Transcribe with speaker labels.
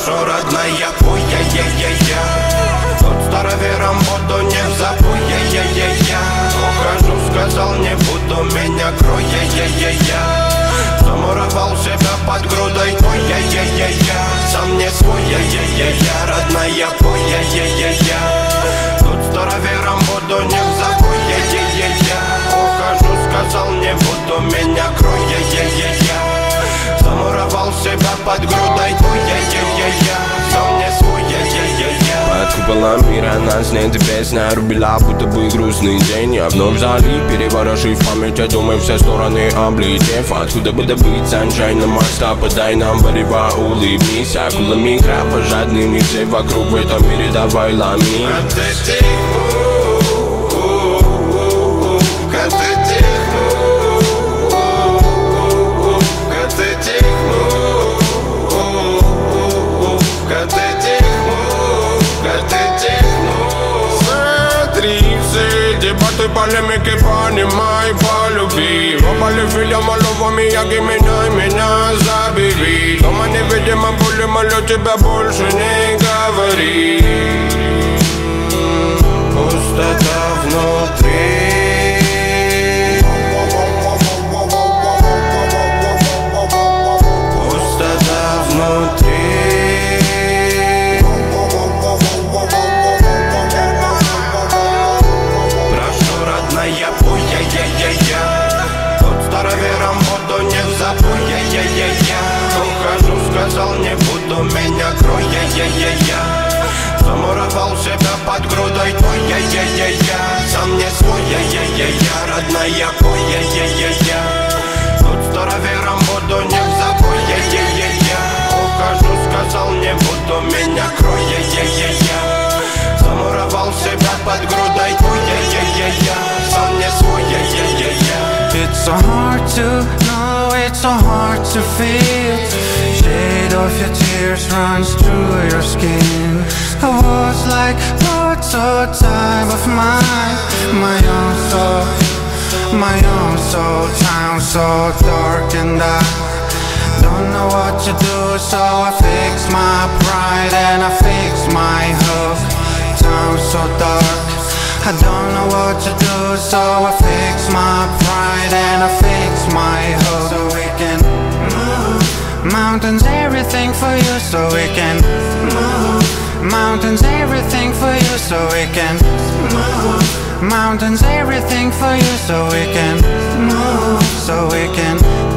Speaker 1: Прошу, родная, пой, я Тот старовером буду, не забудь, я Ухожу, сказал, не буду, меня крой, я Замуровал себя под грудой, ой, я Сам не свой, я родная, пой, я Тут старовером буду, не забудь, я Ухожу, сказал, не буду, меня крой, я Замуровал себя под грудой, ой, я Сам не свой,
Speaker 2: Под куполом мира нас нет и песня рубила, будто бы грустный день. Я вновь залип, переворошив память, я думаю, все стороны облетев. Откуда бы добыть саншайна моста, подай нам варева, улыбнись. Акулами крапа, жадными все вокруг в этом мире, давай ломи.
Speaker 1: Дебаты, полемики, понимай, полюби Оба любили малого Мияги, меня забери Дома невидимо боль, молю тебя больше не говори Пустота внутри Пустота внутри Я пой, я Тот старовером буду, не забудь, я Ухожу, сказал, не буду, меня крой, я Замуровал себя под грудой, ой, я Сам не свой, я родная, пой, я Тот старовером буду, не забудь, я Ухожу, сказал, не буду, меня крой, я Замуровал себя под грудой, ой, я
Speaker 3: It's so hard to know, it's so hard to feel. Shade of your tears runs through your skin. I was like, what's a time of mine? My own soul, town so dark and I don't know what to do, so I fix my pride and I fix my hook. Town so dark, I don't know what to do, so I fix my pride and I fix my hope. So we can move mountains, everything for you, so we can move mountains, everything for you, so we can move mountains, everything for you, so we can move, so we can